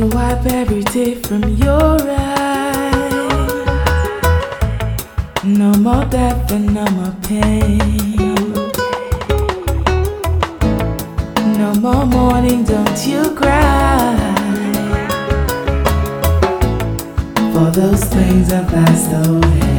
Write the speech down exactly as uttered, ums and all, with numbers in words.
wipe every tear from your eyes. No more death and no more pain. No more mourning, don't you cry, for those things have passed away.